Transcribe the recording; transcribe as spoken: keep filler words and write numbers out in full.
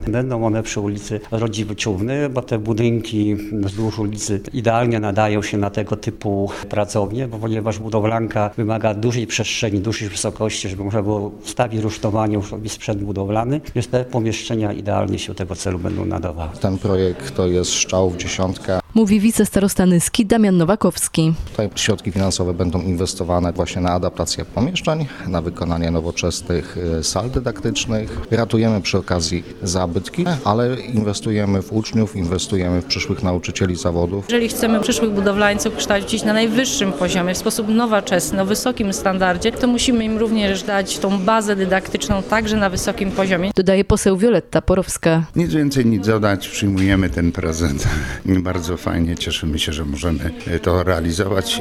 Będą one przy ulicy Rodziwy Czówny, bo te budynki wzdłuż ulicy idealnie nadają się na tego typu pracownie, bo ponieważ budowlanka wymaga dużej przestrzeni, dużej wysokości, żeby można było wstawić rusztowanie, już sprzęt budowlany, więc te pomieszczenia idealnie się do tego celu będą nadawały. Ten projekt to jest strzał w dziesiątkę. Mówi wicestarosta Nyski Damian Nowakowski. Tutaj środki finansowe będą inwestowane właśnie na adaptację pomieszczeń, na wykonanie nowoczesnych sal dydaktycznych. Ratujemy przy okazji zabytki, ale inwestujemy w uczniów, inwestujemy w przyszłych nauczycieli zawodów. Jeżeli chcemy przyszłych budowlańców kształcić na najwyższym poziomie, w sposób nowoczesny, o wysokim standardzie, to musimy im również dać tą bazę dydaktyczną także na wysokim poziomie. Dodaje poseł Wioletta Porowska. Nic więcej, nic dodać. Przyjmujemy ten prezent. Bardzo fajnie, cieszymy się, że możemy to realizować.